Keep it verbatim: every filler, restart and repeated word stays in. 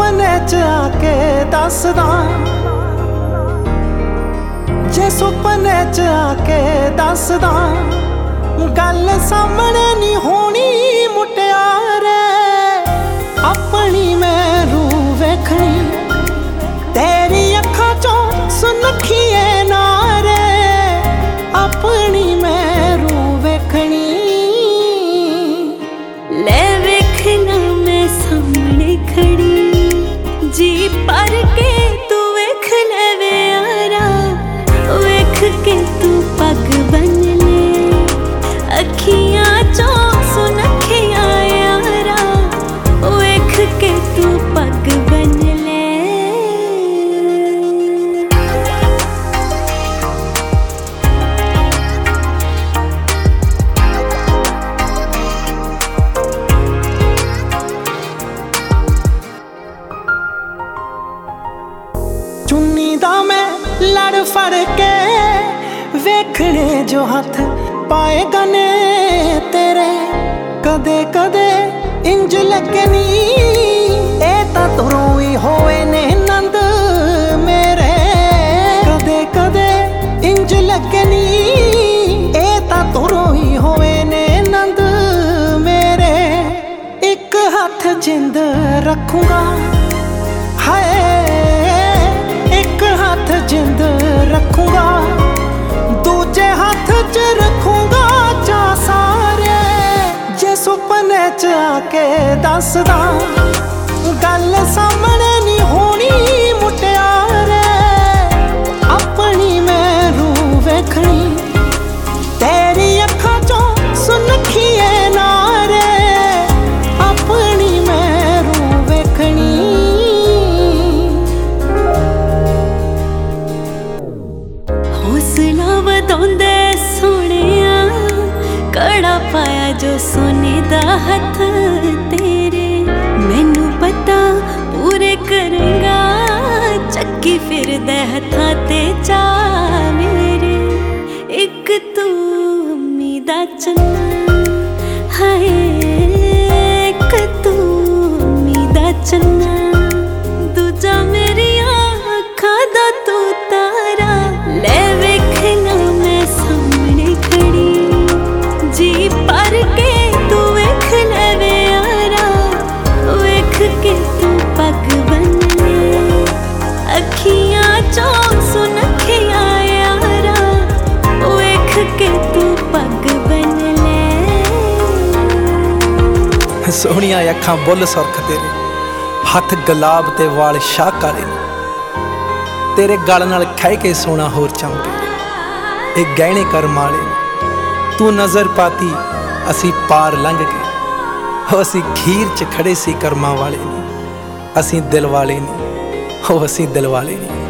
सुपने च आके दसदा, जे सुपने च आके दसदा, गल सामने नहीं होनी मुटियारे। अपनी मैं रूह वेखनी, तेरी अखां चों सुनखिए नारे। अपनी मैं रूह वेखनी, ले वेखना मैं सामने खड़ी, जी पर के तू वेख ले वे यारा। वेख के तू पग बन ले, अखियां चों सुनखिया यारा। वेख के तू पग बन ले। चुन्नी दा मैं लड़ फड़ के वेखने जो हथ पाएगा ने तेरे। कदे कदे इंज लगनी, ए तां तुरों ही होए ने नंद मेरे। कदे कदे इंज लगनी, ए तां तुरों ही होए ने नंद मेरे। एक हाथ जिंद रखूंगा, हाय एक हाथ जिंद रखूंगा, दूजे हाथ च रखूंगा चा सारे। जे सुपने च आके दसदा, गल सामने नहीं होनी मुटियारे। अपनी मैं रूह वेखनी, तेरी अखां चों सुनखिए नारे। अपनी मैं रूह वेखनी। हौसला वधाउंदे सोहणिया, कड़ा पाया जो सोने दा हथ तेरे। मैनू पता पूरे करेगा, चक्की फिरदे हत्थां ते चा मेरे। एक तू अम्मी दा चन्ना, हाय एक तू अम्मी दा चन्ना, दूजा मेरिया अखां दा तू तारा। ले वेखना मैं सामने खड़ी, जी पर के तू वेख ले वे यारा। वेख के तू पग बन ले, अखियां चों सुनखिया यारा। वेख के तू पग बन ले। सोहणिया अखां बुल सुरख तेरे, हथ गुलाब ते वाल शाह काले ने। तेरे गल नाल खह के सोना होर चमके, ਇਹ ਗਹਿਣੇ ਕਰਮ ਵਾਲੇ ਨੇ। ਤੂੰ ਨਜ਼ਰ ਪਾਤੀ ਅਸੀਂ ਪਾਰ ਲੰਘ ਗਏ, ਹੋ ਅਸੀਂ ਖੀਰ 'ਚ ਖੜੇ ਸੀ ਕਰਮਾਂ ਵਾਲੇ ਨੇ। ਅਸੀਂ ਦਿਲ ਵਾਲੇ ਨੇ, ਹੋ ਅਸੀਂ ਦਿਲ ਵਾਲੇ ਨੇ।